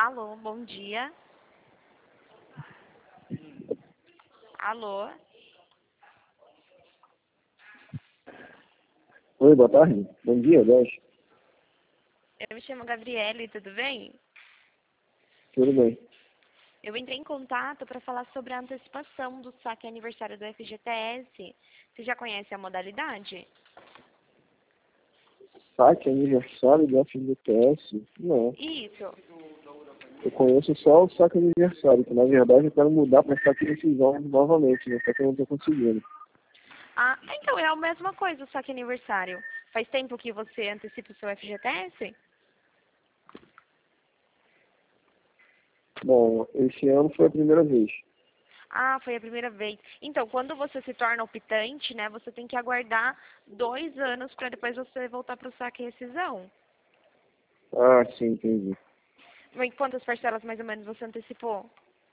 Alô, bom dia. Alô, Oi, boa tarde. Bom dia, aliás. eu me chamo Gabriele, tudo bem? Tudo bem. Eu entrei em contato para falar sobre a antecipação do saque aniversário do FGTS. Você já conhece a modalidade? Saque aniversário do FGTS? Não. Isso. Eu conheço só o saque aniversário, que na verdade eu quero mudar para saque decisão novamente, né? Só que eu não estou conseguindo. Ah, então é a mesma coisa o saque aniversário. Faz tempo que você antecipa o seu FGTS? Bom, esse ano foi a primeira vez. Ah, foi a primeira vez. Então, quando você se torna optante, né, você tem que aguardar 2 anos para depois você voltar para o saque e rescisão. Ah, sim, entendi. Mas quantas parcelas mais ou menos você antecipou?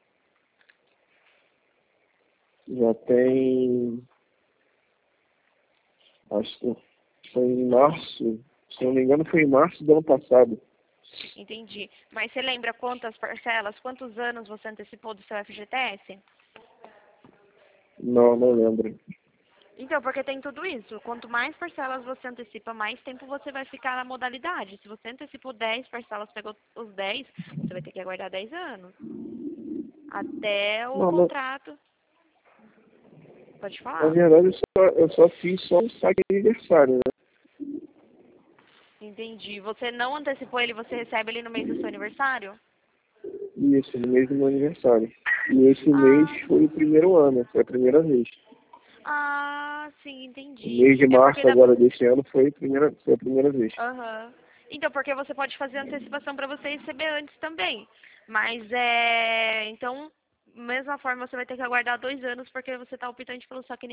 Já tem. Acho que foi em março. Se não me engano, foi em março do ano passado. Entendi. Mas você lembra quantas parcelas, quantos anos você antecipou do seu FGTS? Não, não lembro. Então, porque tem tudo isso. Quanto mais parcelas você antecipa, mais tempo você vai ficar na modalidade. Se você antecipou 10 parcelas, pegou os 10, você vai ter que aguardar 10 anos. Até o Não, contrato. Pode na falar. verdade eu só fiz só o saque aniversário, né? Entendi. Você não antecipou ele, você recebe ele no mês do seu aniversário? Isso, no mês do meu aniversário. E esse mês Ah, foi o primeiro ano, foi a primeira vez. sim, O entendi. mês de É porque março agora desse ano foi a primeira vez. Aham. Então, porque você pode fazer antecipação para você receber antes também. Mas então, mesma forma, você vai ter que aguardar 2 anos porque você está optante pelo saque